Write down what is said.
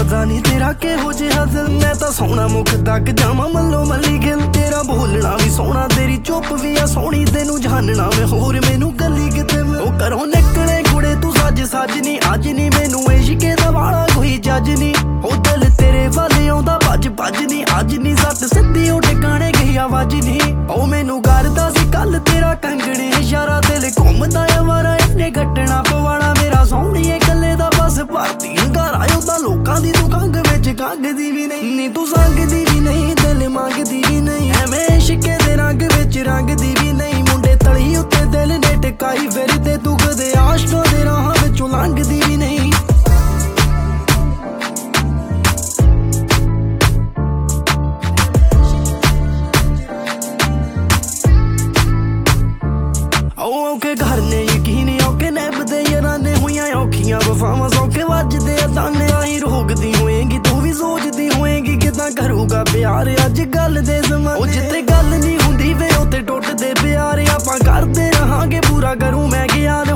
पता नहीं तेरा किहो जिहा दिल। मैं तां सोहना मुख तक जावां मल्लो मल्ली गिल। तेरा बोलना भी सोहना तेरी चुप भी आ सोहनी, तेनू जानना मैं होर मैनू गली किते ओ घरों निकले कुड़े तू सज सजनी। अज नी मैनू इश्के दा वाला कोई जज नी, ओ दिल तेरे वल आउंदा भज भज नी। अज नी सट सिद्धी ओ ठिकाने गई आवाज नी, ओ मैनू करदा सी कल तेरा कंगणे इशारा। दिल घुमदा आवारा इन्ने घटना पवाड़ा मेरा सोहणीए कल्ले दा बस भरती घर आयो तां लोकां दी तू कंग विच कंगदी भी नहीं। नी तू संगदी भी नहीं दिल मंगदी भी नहीं, एवें इश्के दे रंग विच रंगदी भी नहीं। मुंडे तली उत्ते दिल ने टिकाई फिरदे तू कदे आशकां दे राहां विचों लंघदी भी नहीं। औखे घर ने यकीन औखे नैबदे यारां ने होइयां औखियां वफावां सौखे वजदे ताने। आई रोकदी होएगी तू भी सोचदी होएगी किदां करूगा प्यार अज गल दे समा। ओ जिते गल नहीं हुंदी वे उत्ते टुटदे प्यार, आपां करदे रहांगे पूरा करूं मैं ख्याल।